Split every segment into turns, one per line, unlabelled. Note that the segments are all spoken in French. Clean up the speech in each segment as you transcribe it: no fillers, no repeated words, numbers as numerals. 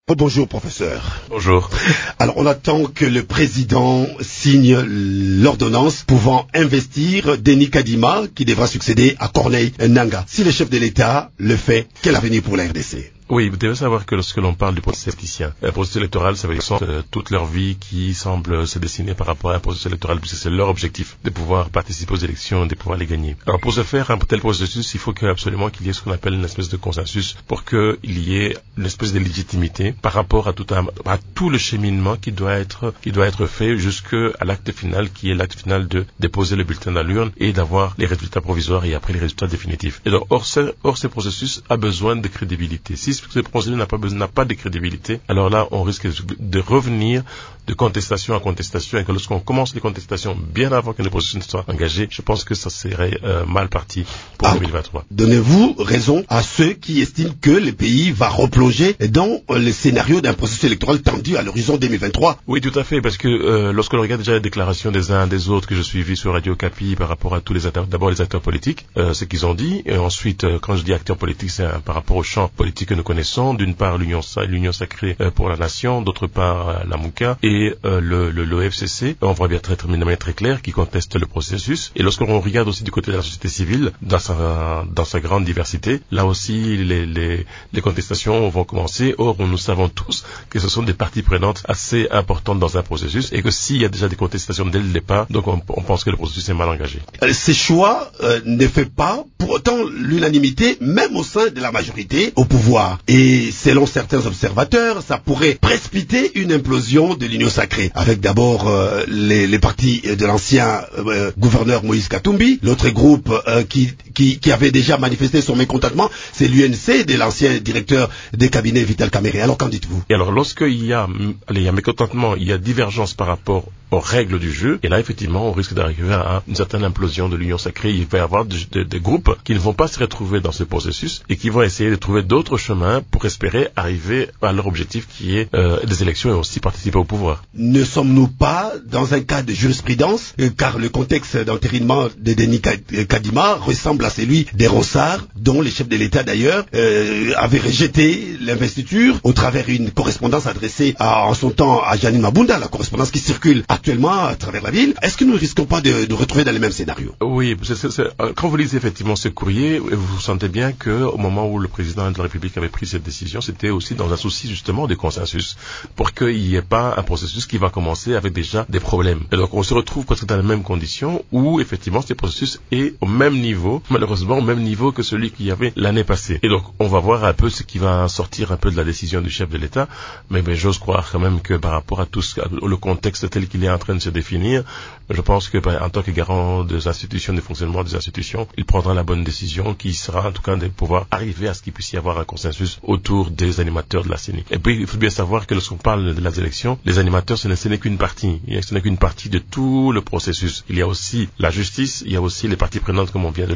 Bonjour professeur.
Bonjour.
Alors on attend que le président signe l'ordonnance pouvant investir Denis Kadima qui devra succéder à Corneille Nangaa. Si le chef de l'État le fait, quel avenir pour la RDC?
Oui, vous devez savoir que lorsque l'on parle du processus politicien, un processus électoral, ça veut dire toute leur vie qui semble se dessiner par rapport à un processus électoral, puisque c'est leur objectif de pouvoir participer aux élections et de pouvoir les gagner. Alors pour ce faire, un tel processus, il faut absolument qu'il y ait ce qu'on appelle une espèce de consensus pour qu'il y ait une espèce de légitimité par rapport à tout le cheminement qui doit être fait jusqu'à l'acte final, qui est l'acte final de déposer le bulletin dans l'urne et d'avoir les résultats provisoires et après les résultats définitifs. Et donc, or ce processus a besoin de crédibilité. Si ce procédure n'a pas de crédibilité, alors là, on risque de revenir de contestation à contestation, et que lorsqu'on commence les contestations bien avant que le processus ne soit engagé, je pense que ça serait mal parti pour 2023.
Donnez-vous raison à ceux qui estiment que le pays va replonger dans le scénario d'un processus électoral tendu à l'horizon 2023.
Oui, tout à fait, parce que lorsque l'on regarde déjà les déclarations des uns des autres que je suivis sur Radio Capi par rapport à tous les acteurs, d'abord les acteurs politiques, ce qu'ils ont dit, et ensuite, quand je dis acteurs politiques, c'est par rapport au champ politique que nous connaissons, d'une part l'Union sacrée pour la nation, d'autre part la MOUCA et le FCC, on voit bien très clair qui conteste le processus. Et lorsqu'on regarde aussi du côté de la société civile, dans sa grande diversité, là aussi les contestations vont commencer. Or, nous savons tous que ce sont des parties prenantes assez importantes dans un processus et que s'il y a déjà des contestations dès le départ, donc on pense que le processus est mal engagé.
Ces choix ne fait pas pour autant l'unanimité, même au sein de la majorité au pouvoir. Et selon certains observateurs, ça pourrait précipiter une implosion de l'Union sacrée, avec d'abord les partis de l'ancien gouverneur Moïse Katumbi. L'autre groupe qui avait déjà manifesté son mécontentement, c'est l'UNC de l'ancien directeur des cabinets Vital Kamerhe. Alors qu'en dites-vous?
Et alors lorsqu'il y a mécontentement, il y a divergence par rapport aux règles du jeu, et là effectivement on risque d'arriver à une certaine implosion de l'Union sacrée. Il va y avoir des groupes qui ne vont pas se retrouver dans ce processus et qui vont essayer de trouver d'autres chemins pour espérer arriver à leur objectif qui est des élections et aussi participer au pouvoir.
Ne sommes-nous pas dans un cas de jurisprudence, car le contexte d'entérinement de Denis Kadima ressemble à celui des Ronsard, dont les chefs de l'État d'ailleurs avaient rejeté l'investiture au travers d'une correspondance adressée en son temps à Janine Mabunda, la correspondance qui circule actuellement à travers la ville. Est-ce que nous ne risquons pas de retrouver dans les mêmes scénarios?
Oui, quand vous lisez effectivement ce courrier, vous sentez bien qu'au moment où le président de la République avait pris cette décision, c'était aussi dans un souci justement de consensus, pour qu'il n'y ait pas un processus qui va commencer avec déjà des problèmes. Et donc on se retrouve presque dans les mêmes conditions où effectivement ce processus est au même niveau, malheureusement au même niveau que celui qu'il y avait l'année passée. Et donc on va voir un peu ce qui va sortir un peu de la décision du chef de l'État, mais j'ose croire quand même que par rapport à tout le contexte tel qu'il est en train de se définir, je pense que en tant que garant des institutions, du fonctionnement des institutions, il prendra la bonne décision qui sera en tout cas de pouvoir arriver à ce qu'il puisse y avoir un consensus autour des animateurs de la CENI. Et puis il faut bien savoir que lorsqu'on parle de les élections, les animateurs ce n'est qu'une partie. Ce n'est qu'une partie de tout le processus. Il y a aussi la justice, il y a aussi les parties prenantes comme on vient de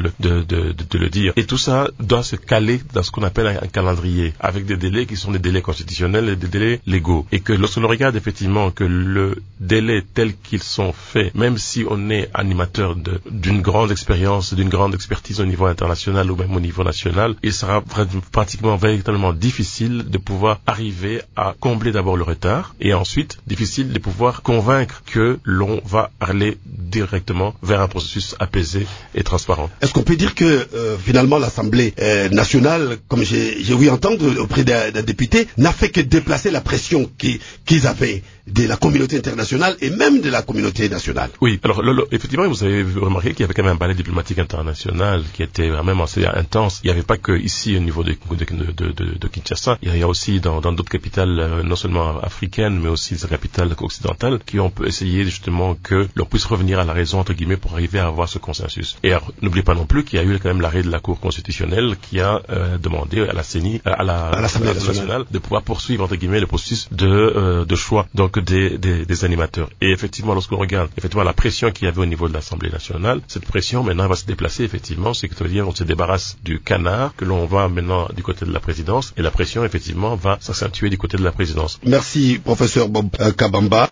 le dire. Et tout ça doit se caler dans ce qu'on appelle un calendrier, avec des délais qui sont des délais constitutionnels et des délais légaux. Et que lorsqu'on regarde effectivement que le délai tel qu'ils sont faits, même si on est animateur d'une grande expérience, d'une grande expertise au niveau international ou même au niveau national, il sera pratiquement véritablement difficile de pouvoir arriver à combler d'abord le retard et ensuite difficile de pouvoir convaincre que l'on va aller directement vers un processus apaisé et transparent.
Est-ce qu'on peut dire que finalement l'Assemblée nationale, comme j'ai ouï entendre auprès d'un député, n'a fait que déplacer la pression qu'ils avaient de la communauté internationale et même de la communauté nationale?
Oui, alors effectivement, vous avez remarqué qu'il y avait quand même un balai diplomatique international qui était vraiment assez intense. Il n'y avait pas que ici au niveau de Kinshasa, il y a aussi dans d'autres capitales, non seulement africaines, mais aussi des capitales occidentales, qui ont essayé justement que l'on puisse revenir à la raison, entre guillemets, pour arriver à avoir ce consensus. Et n'oubliez pas non plus qu'il y a eu quand même l'arrêt de la Cour constitutionnelle qui a demandé à la CENI, à l'Assemblée nationale, de pouvoir poursuivre, entre guillemets, le processus de choix donc des animateurs. Et effectivement, lorsqu'on regarde effectivement la pression qu'il y avait au niveau de l'Assemblée nationale, cette pression maintenant va se déplacer effectivement, c'est que ça veut dire on se débarrasse du canard que l'on va maintenant du côté de la présidence et la pression effectivement va s'accentuer du côté de la présidence.
Merci professeur Bob Kabamba.